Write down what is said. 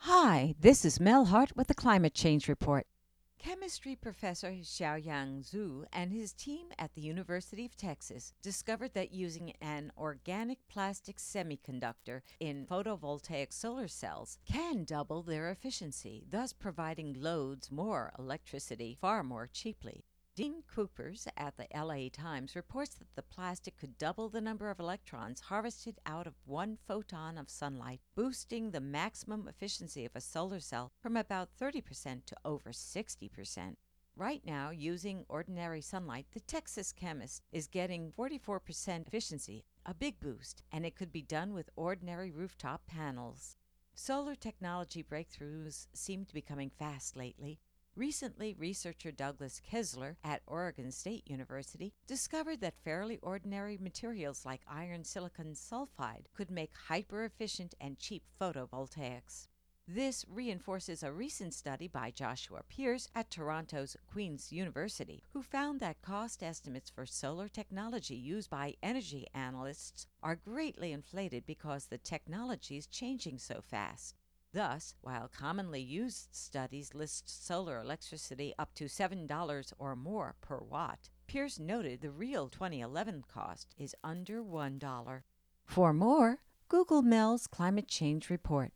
Hi, this is Mel Hart with the Climate Change Report. Chemistry professor Xiaoyang Zhu and his team at the University of Texas discovered that using an organic plastic semiconductor in photovoltaic solar cells can double their efficiency, thus providing loads more electricity far more cheaply. Dean Coopers at the LA Times reports that the plastic could double the number of electrons harvested out of one photon of sunlight, boosting the maximum efficiency of a solar cell from about 30% to over 60%. Right now, using ordinary sunlight, the Texas chemist is getting 44% efficiency, a big boost, and it could be done with ordinary rooftop panels. Solar technology breakthroughs seem to be coming fast lately. Recently, researcher Douglas Kessler at Oregon State University discovered that fairly ordinary materials like iron silicon sulfide could make hyper-efficient and cheap photovoltaics. This reinforces a recent study by Joshua Pierce at Toronto's Queen's University, who found that cost estimates for solar technology used by energy analysts are greatly inflated because the technology is changing so fast. Thus, while commonly used studies list solar electricity up to $7 or more per watt, Pierce noted the real 2011 cost is under $1. For more, Google Mel's Climate Change Report.